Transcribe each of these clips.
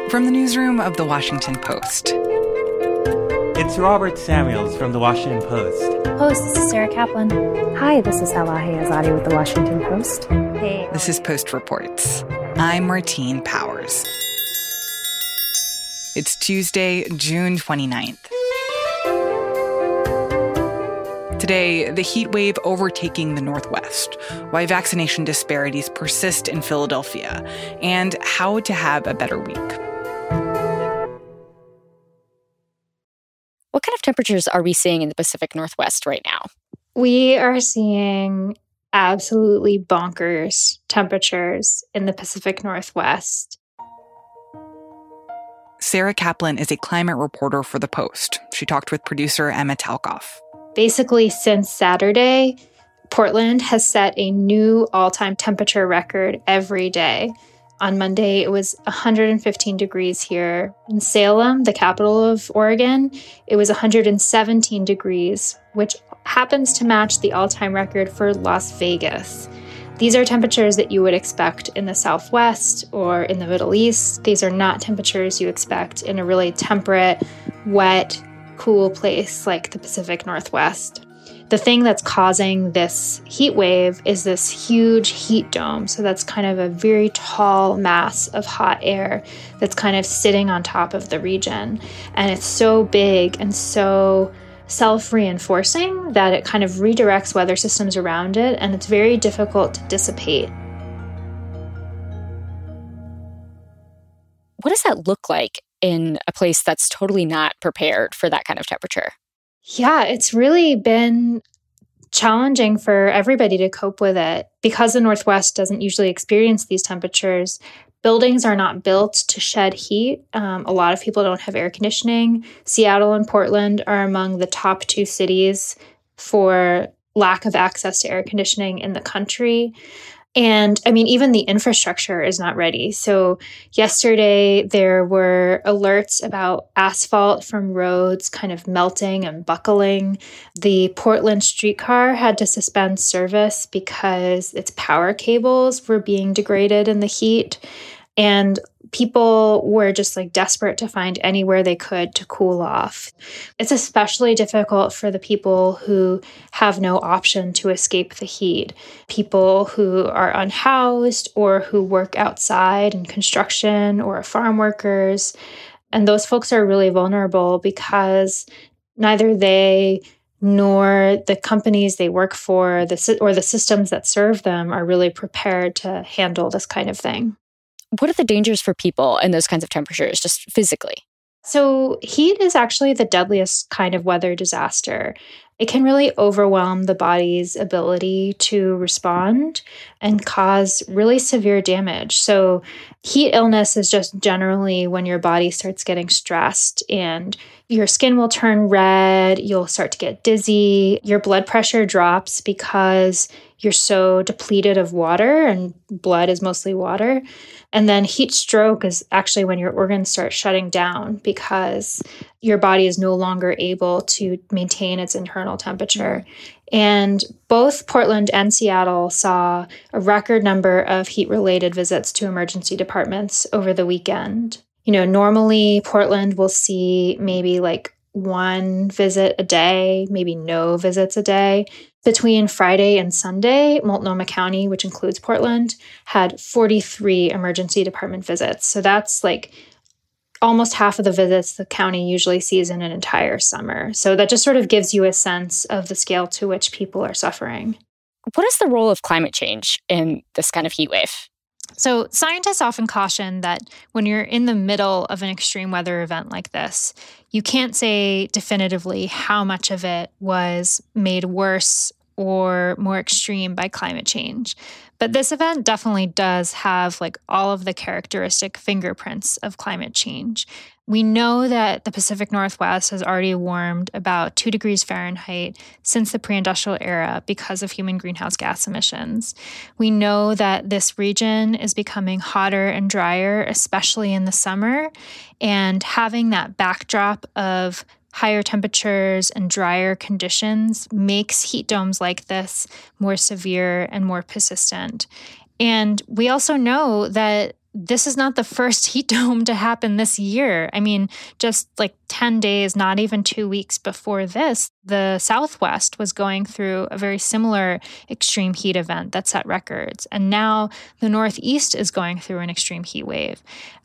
From the newsroom of The Washington Post. It's Robert Samuels from The Washington Post. Post, this is Sarah Kaplan. Hi, this is Elahe Azadi with The Washington Post. Hey. This is Post Reports. I'm Martine Powers. It's Tuesday, June 29th. Today, the heat wave overtaking the Northwest, why vaccination disparities persist in Philadelphia, and how to have a better week. What kind of temperatures are we seeing in the Pacific Northwest right now? We are seeing absolutely bonkers temperatures in the Pacific Northwest. Sarah Kaplan is a climate reporter for The Post. She talked with producer Emma Talkoff. Basically, since Saturday, Portland has set a new all-time temperature record every day. On Monday, it was 115 degrees here. In Salem, the capital of Oregon, it was 117 degrees, which happens to match the all-time record for Las Vegas. These are temperatures that you would expect in the Southwest or in the Middle East. These are not temperatures you expect in a really temperate, wet, cool place like the Pacific Northwest. The thing that's causing this heat wave is this huge heat dome. So that's kind of a very tall mass of hot air that's kind of sitting on top of the region. And it's so big and so self-reinforcing that it kind of redirects weather systems around it, and it's very difficult to dissipate. What does that look like in a place that's totally not prepared for that kind of temperature? Yeah, it's really been challenging for everybody to cope with it. Because the Northwest doesn't usually experience these temperatures, buildings are not built to shed heat. A lot of people don't have air conditioning. Seattle and Portland are among the top two cities for lack of access to air conditioning in the country. And I mean, even the infrastructure is not ready. So yesterday, there were alerts about asphalt from roads kind of melting and buckling. The Portland streetcar had to suspend service because its power cables were being degraded in the heat. And people were just like desperate to find anywhere they could to cool off. It's especially difficult for the people who have no option to escape the heat. People who are unhoused or who work outside in construction or farm workers. And those folks are really vulnerable because neither they nor the companies they work for or the systems that serve them are really prepared to handle this kind of thing. What are the dangers for people in those kinds of temperatures, just physically? So heat is actually the deadliest kind of weather disaster. It can really overwhelm the body's ability to respond and cause really severe damage. So heat illness is just generally when your body starts getting stressed and your skin will turn red, you'll start to get dizzy, your blood pressure drops because you're so depleted of water, and blood is mostly water. And then heat stroke is actually when your organs start shutting down because your body is no longer able to maintain its internal temperature. And both Portland and Seattle saw a record number of heat-related visits to emergency departments over the weekend. You know, normally Portland will see maybe like one visit a day, maybe no visits a day. Between Friday and Sunday, Multnomah County, which includes Portland, had 43 emergency department visits. So that's like almost half of the visits the county usually sees in an entire summer. So that just sort of gives you a sense of the scale to which people are suffering. What is the role of climate change in this kind of heat wave? So scientists often caution that when you're in the middle of an extreme weather event like this, you can't say definitively how much of it was made worse or more extreme by climate change. But this event definitely does have like all of the characteristic fingerprints of climate change. We know that the Pacific Northwest has already warmed about 2 degrees Fahrenheit since the pre-industrial era because of human greenhouse gas emissions. We know that this region is becoming hotter and drier, especially in the summer, and having that backdrop of higher temperatures and drier conditions makes heat domes like this more severe and more persistent. And we also know that this is not the first heat dome to happen this year. I mean, just like 10 days, not even 2 weeks before this, the Southwest was going through a very similar extreme heat event that set records. And now the Northeast is going through an extreme heat wave.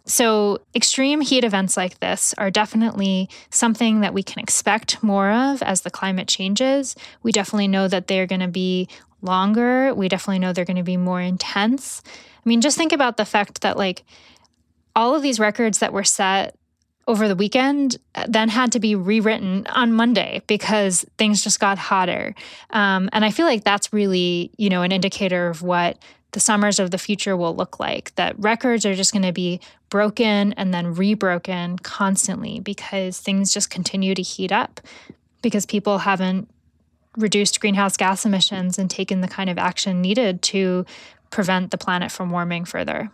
So extreme heat events like this are definitely something that we can expect more of as the climate changes. We definitely know that they're going to be longer. We definitely know they're going to be more intense. I mean, just think about the fact that like all of these records that were set over the weekend then had to be rewritten on Monday because things just got hotter. And I feel like that's really, an indicator of what the summers of the future will look like, that records are just going to be broken and then rebroken constantly because things just continue to heat up because people haven't reduced greenhouse gas emissions and taken the kind of action needed to prevent the planet from warming further.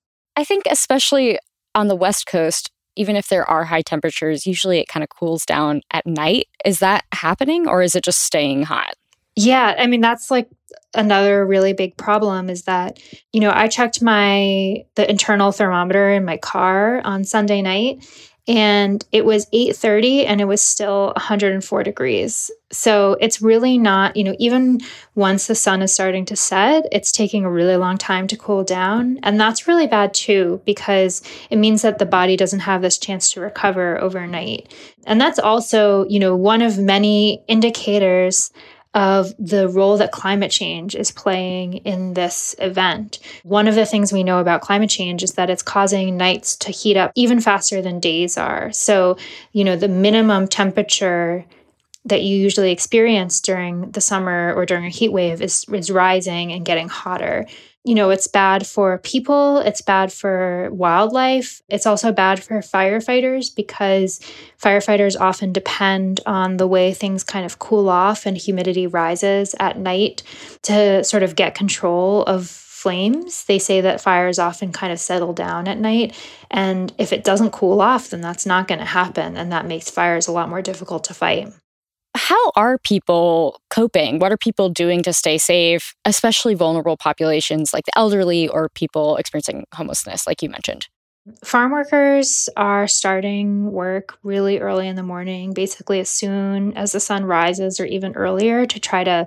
I think especially on the West Coast, even if there are high temperatures, usually it kind of cools down at night. Is that happening or is it just staying hot? Yeah, I mean, that's like another really big problem is that, I checked the internal thermometer in my car on Sunday night and it was 8:30 and it was still 104 degrees. So it's really not, even once the sun is starting to set, it's taking a really long time to cool down. And that's really bad too, because it means that the body doesn't have this chance to recover overnight. And that's also, one of many indicators of the role that climate change is playing in this event. One of the things we know about climate change is that it's causing nights to heat up even faster than days are. So, the minimum temperature that you usually experience during the summer or during a heat wave is rising and getting hotter. It's bad for people, it's bad for wildlife. It's also bad for firefighters because firefighters often depend on the way things kind of cool off and humidity rises at night to sort of get control of flames. They say that fires often kind of settle down at night. And if it doesn't cool off, then that's not going to happen. And that makes fires a lot more difficult to fight. How are people coping? What are people doing to stay safe, especially vulnerable populations like the elderly or people experiencing homelessness, like you mentioned? Farm workers are starting work really early in the morning, basically as soon as the sun rises or even earlier to try to,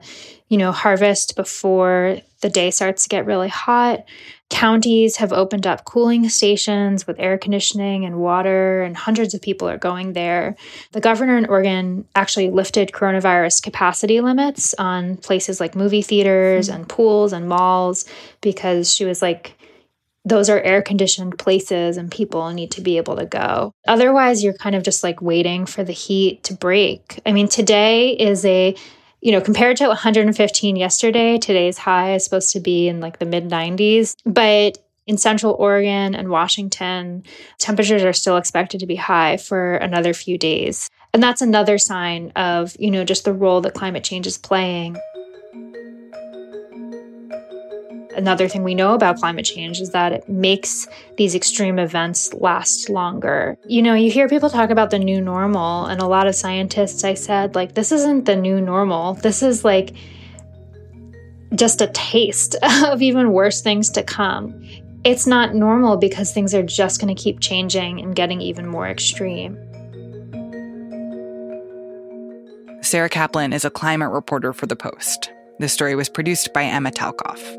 harvest before the day starts to get really hot. Counties have opened up cooling stations with air conditioning and water, and hundreds of people are going there. The governor in Oregon actually lifted coronavirus capacity limits on places like movie theaters and pools and malls because she was like, those are air-conditioned places and people need to be able to go. Otherwise, you're kind of just like waiting for the heat to break. I mean, today is compared to 115 yesterday, today's high is supposed to be in like the mid-90s. But in Central Oregon and Washington, temperatures are still expected to be high for another few days. And that's another sign of, just the role that climate change is playing. Another thing we know about climate change is that it makes these extreme events last longer. You hear people talk about the new normal, and a lot of scientists, I said, like, this isn't the new normal. This is like just a taste of even worse things to come. It's not normal because things are just going to keep changing and getting even more extreme. Sarah Kaplan is a climate reporter for The Post. This story was produced by Emma Talkoff.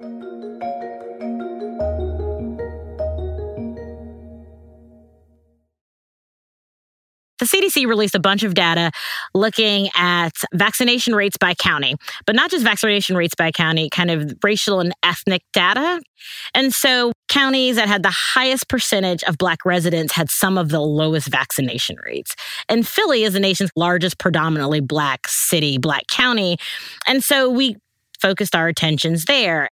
The CDC released a bunch of data looking at vaccination rates by county, but not just vaccination rates by county, kind of racial and ethnic data. And so counties that had the highest percentage of Black residents had some of the lowest vaccination rates. And Philly is the nation's largest predominantly Black city, Black county. And so we focused our attentions there.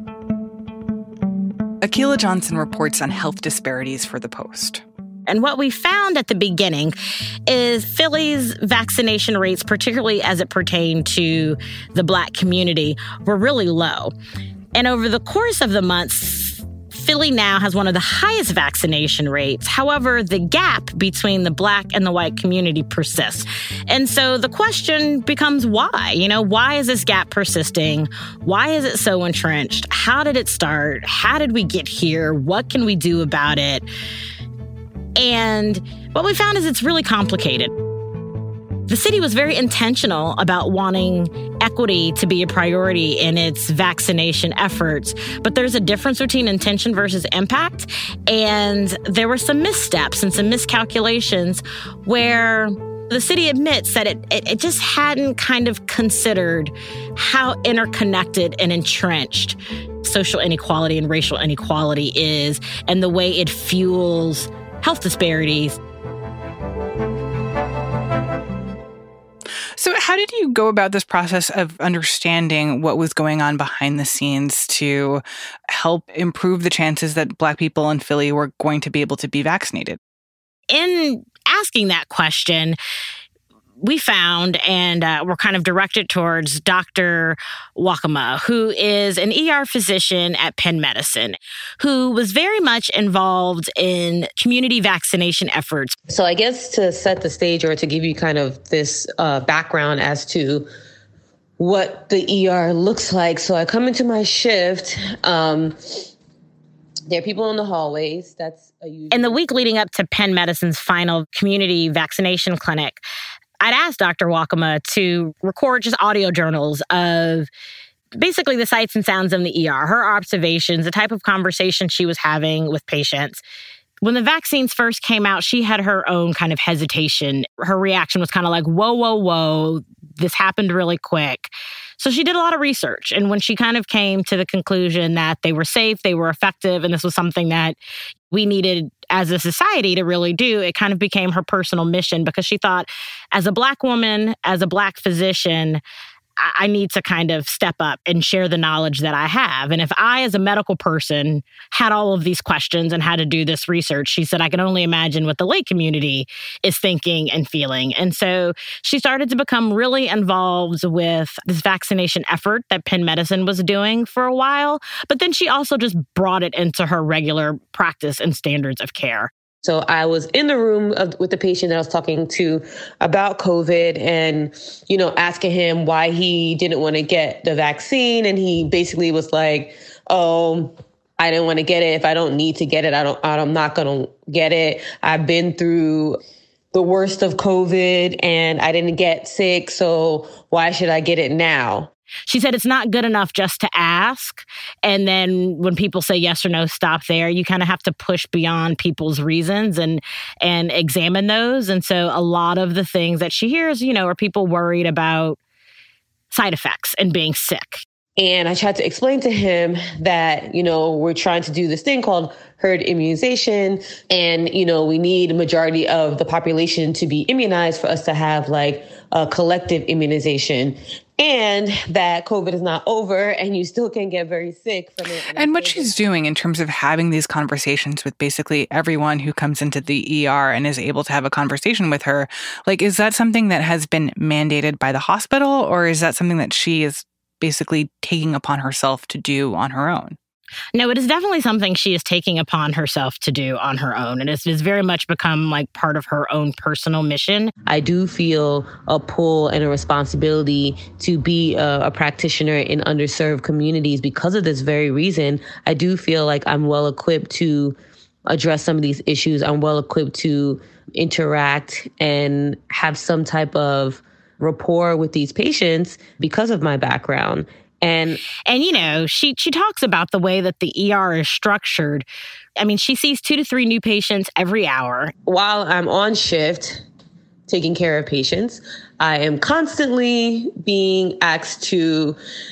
Akilah Johnson reports on health disparities for The Post. And what we found at the beginning is Philly's vaccination rates, particularly as it pertained to the Black community, were really low. And over the course of the months, Philly now has one of the highest vaccination rates. However, the gap between the Black and the white community persists. And so the question becomes why? Why is this gap persisting? Why is it so entrenched? How did it start? How did we get here? What can we do about it? And what we found is it's really complicated. The city was very intentional about wanting equity to be a priority in its vaccination efforts, but there's a difference between intention versus impact. And there were some missteps and some miscalculations where the city admits that it just hadn't kind of considered how interconnected and entrenched social inequality and racial inequality is and the way it fuels health disparities. So how did you go about this process of understanding what was going on behind the scenes to help improve the chances that Black people in Philly were going to be able to be vaccinated? In asking that question, we found, and we're kind of directed towards Dr. Wakema, who is an ER physician at Penn Medicine, who was very much involved in community vaccination efforts. So I guess to set the stage or to give you kind of this background as to what the ER looks like. So I come into my shift. There are people in the hallways. In the week leading up to Penn Medicine's final community vaccination clinic, I'd asked Dr. Wakema to record just audio journals of basically the sights and sounds of the ER, her observations, the type of conversation she was having with patients. When the vaccines first came out, she had her own kind of hesitation. Her reaction was kind of like, whoa, this happened really quick. So she did a lot of research. And when she kind of came to the conclusion that they were safe, they were effective, and this was something that we needed as a society to really do, it kind of became her personal mission because she thought, as a Black woman, as a Black physician, I need to kind of step up and share the knowledge that I have. And if I, as a medical person, had all of these questions and had to do this research, she said, I can only imagine what the lay community is thinking and feeling. And so she started to become really involved with this vaccination effort that Penn Medicine was doing for a while. But then she also just brought it into her regular practice and standards of care. So I was in the room with the patient that I was talking to about COVID and, asking him why he didn't want to get the vaccine. And he basically was like, oh, I didn't want to get it. If I don't need to get it, I'm not going to get it. I've been through the worst of COVID and I didn't get sick. So why should I get it now? She said it's not good enough just to ask. And then when people say yes or no, stop there. You kind of have to push beyond people's reasons and examine those. And so a lot of the things that she hears, are people worried about side effects and being sick. And I tried to explain to him that, we're trying to do this thing called herd immunization. And, we need a majority of the population to be immunized for us to have like a collective immunization. And that COVID is not over and you still can get very sick from it. And what she's doing in terms of having these conversations with basically everyone who comes into the ER and is able to have a conversation with her, is that something that has been mandated by the hospital, or is that something that she is basically taking upon herself to do on her own? No, it is definitely something she is taking upon herself to do on her own. And it's very much become part of her own personal mission. I do feel a pull and a responsibility to be a practitioner in underserved communities because of this very reason. I do feel like I'm well equipped to address some of these issues. I'm well equipped to interact and have some type of rapport with these patients because of my background. And she talks about the way that the ER is structured. I mean, she sees 2 to 3 new patients every hour. While I'm on shift taking care of patients, I am constantly being asked to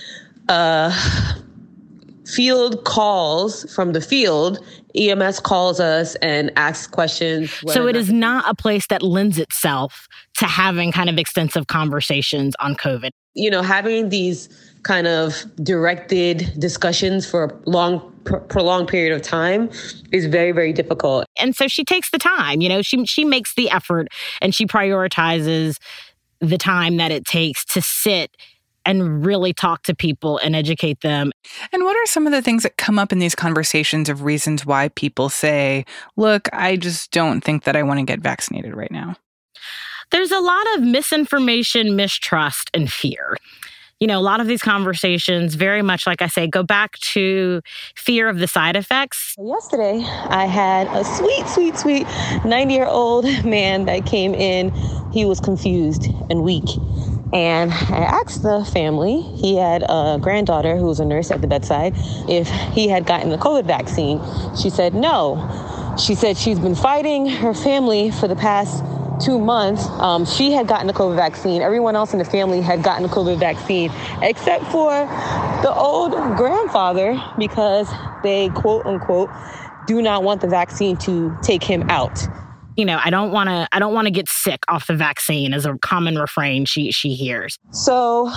field calls from the field. EMS calls us and asks questions. So it is not a place that lends itself to having kind of extensive conversations on COVID. Having these kind of directed discussions for a prolonged period of time is very, very difficult. And so she takes the time, she makes the effort and she prioritizes the time that it takes to sit and really talk to people and educate them. And what are some of the things that come up in these conversations of reasons why people say, look, I just don't think that I want to get vaccinated right now? There's a lot of misinformation, mistrust, and fear. A lot of these conversations, very much like I say, go back to fear of the side effects. Yesterday, I had a sweet 90-year-old man that came in. He was confused and weak. And I asked the family, he had a granddaughter who was a nurse at the bedside, if he had gotten the COVID vaccine. She said no. She said she's been fighting her family for the past 2 months. She had gotten the COVID vaccine. Everyone else in the family had gotten the COVID vaccine, except for the old grandfather, because they, quote unquote, do not want the vaccine to take him out. I don't want to get sick off the vaccine is a common refrain she hears. So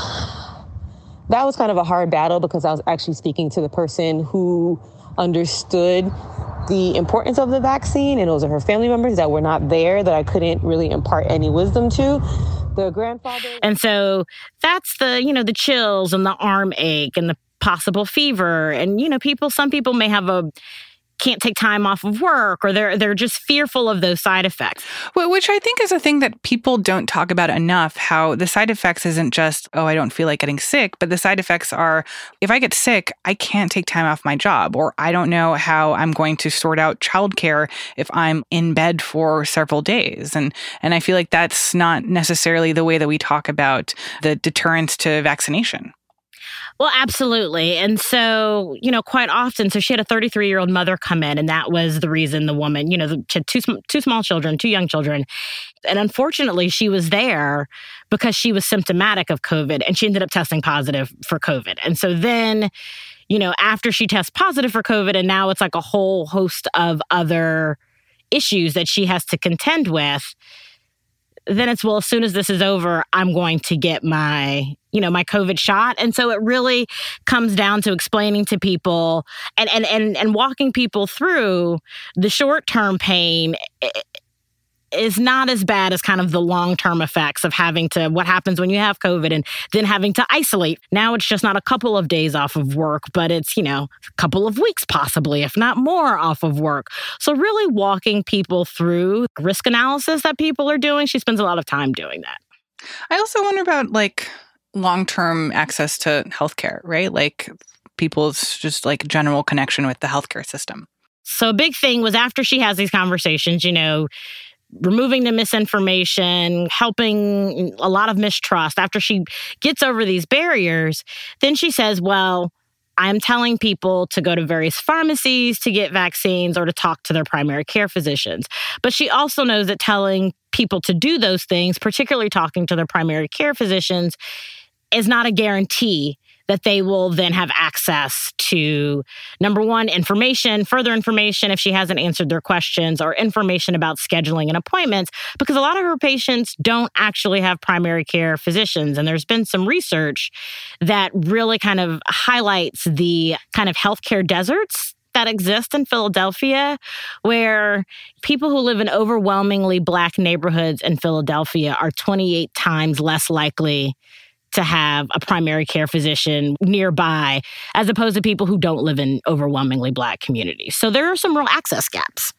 that was kind of a hard battle, because I was actually speaking to the person who understood the importance of the vaccine, and those are her family members that were not there, that I couldn't really impart any wisdom to. The grandfather. And so that's the chills and the arm ache and the possible fever. And, some people may have can't take time off of work, or they're just fearful of those side effects. Well, which I think is a thing that people don't talk about enough, how the side effects isn't just, oh, I don't feel like getting sick, but the side effects are, if I get sick, I can't take time off my job, or I don't know how I'm going to sort out childcare if I'm in bed for several days. And I feel like that's not necessarily the way that we talk about the deterrence to vaccination. Well, absolutely. And so, quite often, so she had a 33-year-old mother come in, and that was the reason the woman, she had two small children, 2 young children. And unfortunately, she was there because she was symptomatic of COVID, and she ended up testing positive for COVID. And so then, after she tests positive for COVID, and now it's like a whole host of other issues that she has to contend with, then it's, well, as soon as this is over, I'm going to get my COVID shot. And so it really comes down to explaining to people and walking people through the short-term pain is not as bad as kind of the long-term effects of what happens when you have COVID and then having to isolate. Now it's just not a couple of days off of work, but it's, a couple of weeks possibly, if not more, off of work. So really walking people through risk analysis that people are doing. She spends a lot of time doing that. I also wonder about long-term access to healthcare, right? People's just general connection with the healthcare system. So a big thing was after she has these conversations, removing the misinformation, helping a lot of mistrust. After she gets over these barriers, then she says, well, I'm telling people to go to various pharmacies to get vaccines or to talk to their primary care physicians. But she also knows that telling people to do those things, particularly talking to their primary care physicians, is not a guarantee that they will then have access to, number one, further information if she hasn't answered their questions, or information about scheduling and appointments, because a lot of her patients don't actually have primary care physicians. And there's been some research that really kind of highlights the kind of healthcare deserts that exist in Philadelphia, where people who live in overwhelmingly Black neighborhoods in Philadelphia are 28 times less likely to have a primary care physician nearby, as opposed to people who don't live in overwhelmingly Black communities. So there are some real access gaps.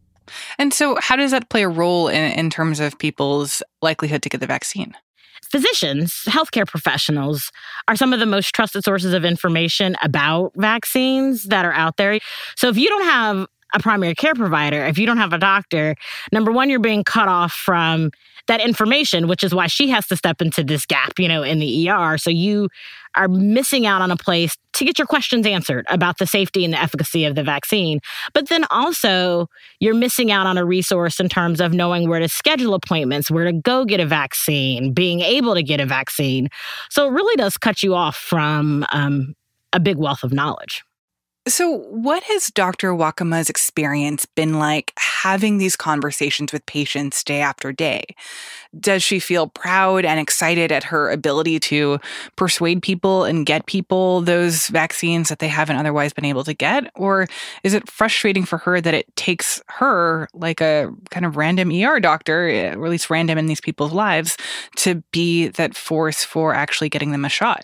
And so how does that play a role in terms of people's likelihood to get the vaccine? Physicians, healthcare professionals, are some of the most trusted sources of information about vaccines that are out there. So if you don't have a primary care provider, if you don't have a doctor, number one, you're being cut off from that information, which is why she has to step into this gap, in the ER. So you are missing out on a place to get your questions answered about the safety and the efficacy of the vaccine. But then also you're missing out on a resource in terms of knowing where to schedule appointments, where to go get a vaccine, being able to get a vaccine. So it really does cut you off from a big wealth of knowledge. So what has Dr. Wakama's experience been like having these conversations with patients day after day? Does she feel proud and excited at her ability to persuade people and get people those vaccines that they haven't otherwise been able to get? Or is it frustrating for her that it takes her, like a kind of random ER doctor, or at least random in these people's lives, to be that force for actually getting them a shot?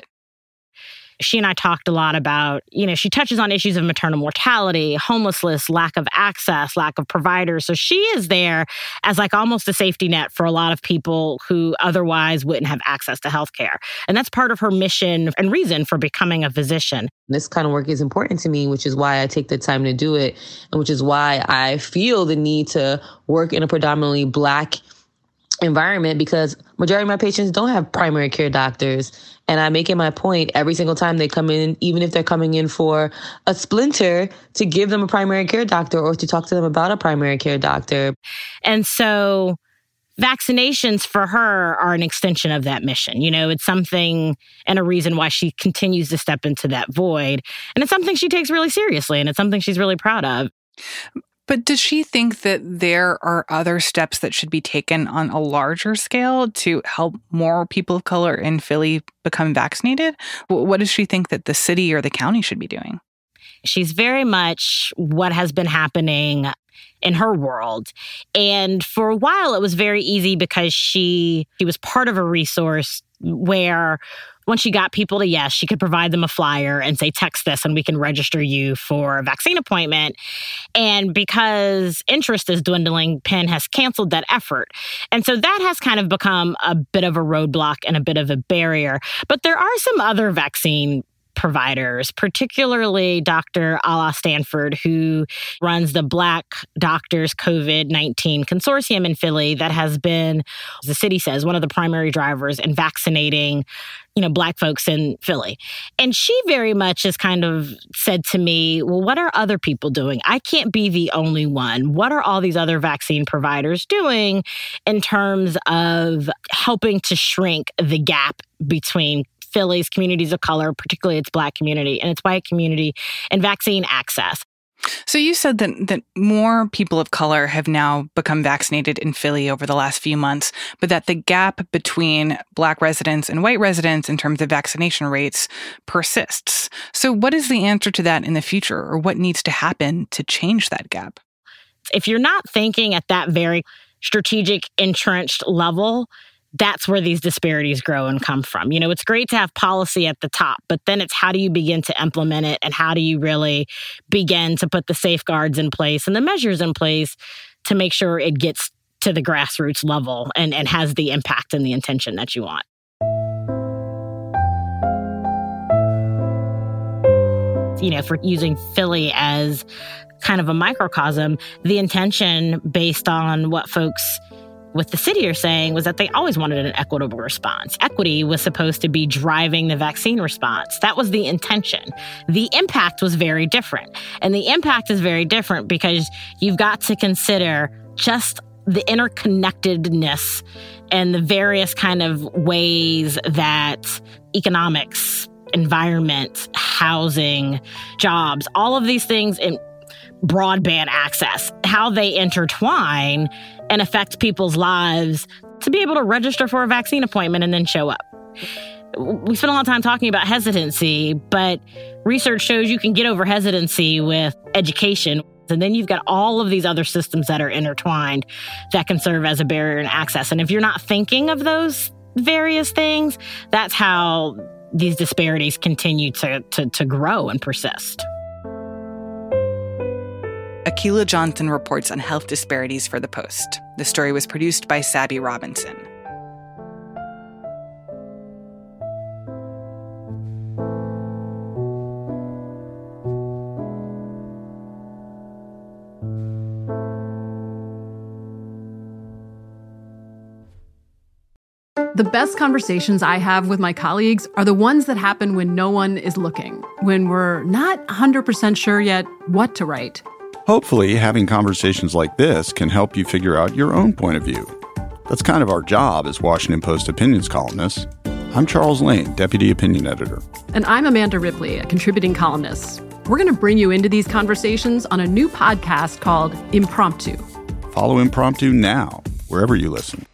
She and I talked a lot about, she touches on issues of maternal mortality, homelessness, lack of access, lack of providers. So she is there as like almost a safety net for a lot of people who otherwise wouldn't have access to healthcare. And that's part of her mission and reason for becoming a physician. This kind of work is important to me, which is why I take the time to do it, and which is why I feel the need to work in a predominantly Black environment, because majority of my patients don't have primary care doctors. And I make it my point every single time they come in, even if they're coming in for a splinter, to give them a primary care doctor or to talk to them about a primary care doctor. And so vaccinations for her are an extension of that mission. It's something and a reason why she continues to step into that void. And it's something she takes really seriously, and it's something she's really proud of. But does she think that there are other steps that should be taken on a larger scale to help more people of color in Philly become vaccinated? What does she think that the city or the county should be doing? She's very much what has been happening in her world. And for a while, it was very easy because she was part of a resource where once she got people to yes, she could provide them a flyer and say, text this and we can register you for a vaccine appointment. And because interest is dwindling, Penn has canceled that effort. And so that has kind of become a bit of a roadblock and a bit of a barrier. But there are some other vaccine providers, particularly Dr. Ala Stanford, who runs the Black Doctors COVID-19 Consortium in Philly that has been, as the city says, one of the primary drivers in vaccinating Black folks in Philly. And she very much has kind of said to me, well, what are other people doing? I can't be the only one. What are all these other vaccine providers doing in terms of helping to shrink the gap between Philly's communities of color, particularly its Black community and its white community, and vaccine access? So you said that more people of color have now become vaccinated in Philly over the last few months, but that the gap between Black residents and white residents in terms of vaccination rates persists. So what is the answer to that in the future, or what needs to happen to change that gap? If you're not thinking at that very strategic, entrenched level, that's where these disparities grow and come from. It's great to have policy at the top, but then it's how do you begin to implement it, and how do you really begin to put the safeguards in place and the measures in place to make sure it gets to the grassroots level and has the impact and the intention that you want. If we're using Philly as kind of a microcosm, the intention based on what folks with the city are saying was that they always wanted an equitable response. Equity was supposed to be driving the vaccine response. That was the intention. The impact was very different. And the impact is very different because you've got to consider just the interconnectedness and the various kind of ways that economics, environment, housing, jobs, all of these things in broadband access, how they intertwine and affect people's lives to be able to register for a vaccine appointment and then show up. We spent a lot of time talking about hesitancy, but research shows you can get over hesitancy with education. And then you've got all of these other systems that are intertwined that can serve as a barrier in access. And if you're not thinking of those various things, that's how these disparities continue to grow and persist. Akilah Johnson reports on health disparities for The Post. The story was produced by Sabby Robinson. The best conversations I have with my colleagues are the ones that happen when no one is looking, when we're not 100% sure yet what to write. Hopefully, having conversations like this can help you figure out your own point of view. That's kind of our job as Washington Post opinions columnists. I'm Charles Lane, Deputy Opinion Editor. And I'm Amanda Ripley, a contributing columnist. We're going to bring you into these conversations on a new podcast called Impromptu. Follow Impromptu now, wherever you listen.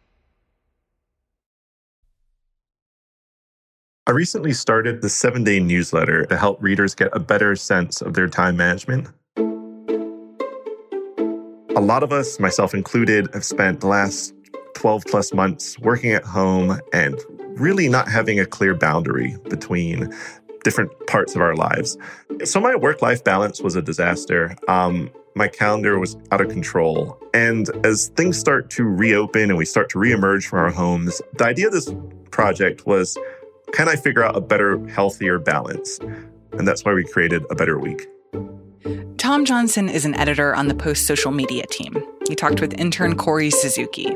I recently started the 7-Day newsletter to help readers get a better sense of their time management. A lot of us, myself included, have spent the last 12 plus months working at home and really not having a clear boundary between different parts of our lives. So my work-life balance was a disaster. My calendar was out of control. And as things start to reopen and we start to reemerge from our homes, the idea of this project was, can I figure out a better, healthier balance? And that's why we created A Better Week. Tom Johnson is an editor on the Post social media team. He talked with intern Corey Suzuki.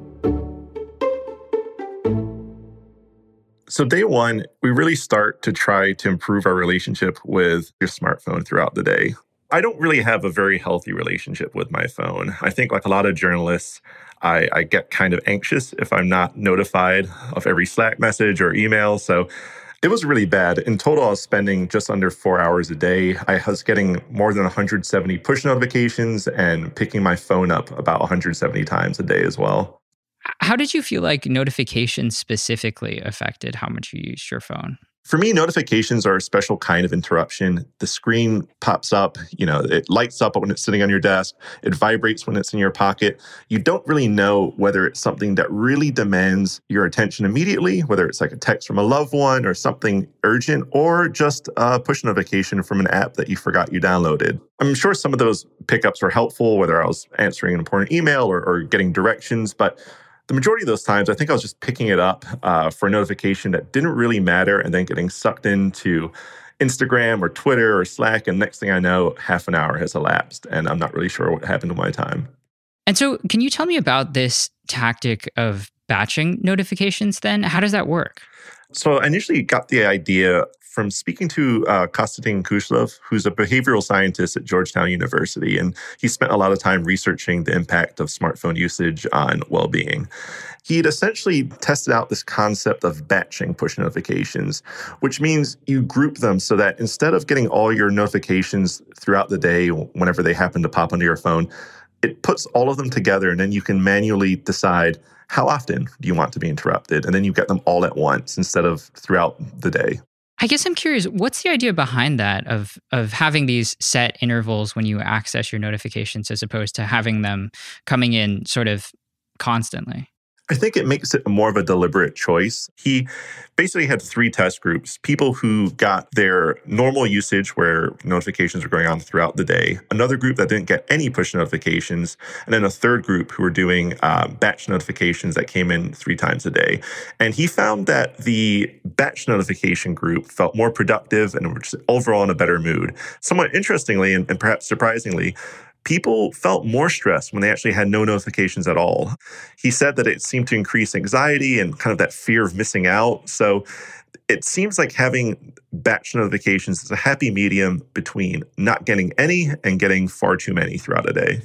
So day one, we really start to try to improve our relationship with your smartphone throughout the day. I don't really have a very healthy relationship with my phone. I think like a lot of journalists, I get kind of anxious if I'm not notified of every Slack message or email. So it was really bad. In total, I was spending just under 4 hours a day. I was getting more than 170 push notifications and picking my phone up about 170 times a day as well. How did you feel like notifications specifically affected how much you used your phone? For me, notifications are a special kind of interruption. The screen pops up, it lights up when it's sitting on your desk. It vibrates when it's in your pocket. You don't really know whether it's something that really demands your attention immediately, whether it's like a text from a loved one or something urgent, or just a push notification from an app that you forgot you downloaded. I'm sure some of those pickups were helpful, whether I was answering an important email or getting directions, but the majority of those times, I think I was just picking it up for a notification that didn't really matter and then getting sucked into Instagram or Twitter or Slack. And next thing I know, half an hour has elapsed and I'm not really sure what happened to my time. And so can you tell me about this tactic of batching notifications then? How does that work? So I initially got the idea from speaking to Konstantin Kushlov, who's a behavioral scientist at Georgetown University, and he spent a lot of time researching the impact of smartphone usage on well-being. He'd essentially tested out this concept of batching push notifications, which means you group them so that instead of getting all your notifications throughout the day, whenever they happen to pop onto your phone, it puts all of them together, and then you can manually decide how often do you want to be interrupted, and then you get them all at once instead of throughout the day. I guess I'm curious, what's the idea behind that of having these set intervals when you access your notifications as opposed to having them coming in sort of constantly? I think it makes it more of a deliberate choice. He basically had 3 test groups: people who got their normal usage where notifications were going on throughout the day, another group that didn't get any push notifications, and then a third group who were doing batch notifications that came in 3 times a day. And he found that the batch notification group felt more productive and were just overall in a better mood. Somewhat interestingly, and perhaps surprisingly, people felt more stressed when they actually had no notifications at all. He said that it seemed to increase anxiety and kind of that fear of missing out. So it seems like having batch notifications is a happy medium between not getting any and getting far too many throughout a day.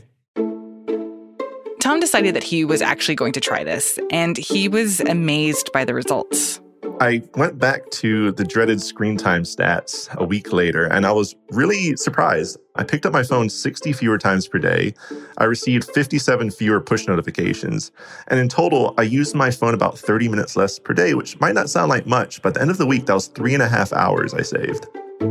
Tom decided that he was actually going to try this, and he was amazed by the results. I went back to the dreaded screen time stats a week later, and I was really surprised. I picked up my phone 60 fewer times per day. I received 57 fewer push notifications. And in total, I used my phone about 30 minutes less per day, which might not sound like much, but at the end of the week, that was 3.5 hours I saved.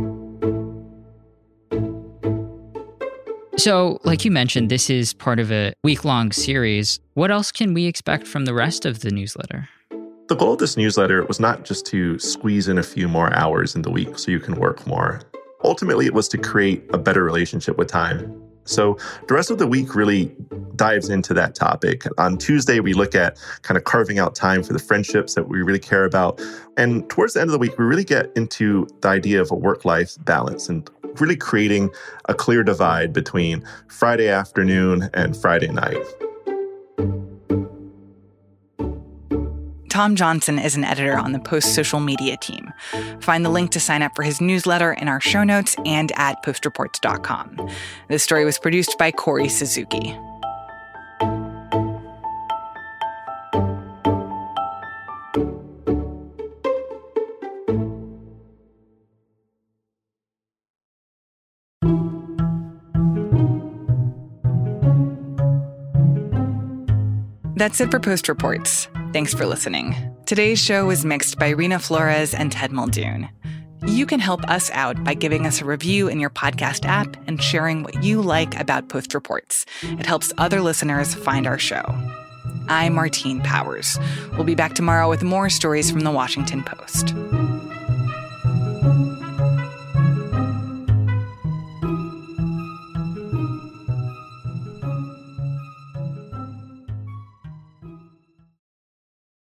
So, like you mentioned, this is part of a week-long series. What else can we expect from the rest of the newsletter? The goal of this newsletter was not just to squeeze in a few more hours in the week so you can work more. Ultimately, it was to create a better relationship with time. So the rest of the week really dives into that topic. On Tuesday, we look at kind of carving out time for the friendships that we really care about. And towards the end of the week, we really get into the idea of a work-life balance and really creating a clear divide between Friday afternoon and Friday night. Tom Johnson is an editor on the Post social media team. Find the link to sign up for his newsletter in our show notes and at postreports.com. This story was produced by Corey Suzuki. That's it for Post Reports. Thanks for listening. Today's show was mixed by Rena Flores and Ted Muldoon. You can help us out by giving us a review in your podcast app and sharing what you like about Post Reports. It helps other listeners find our show. I'm Martine Powers. We'll be back tomorrow with more stories from the Washington Post.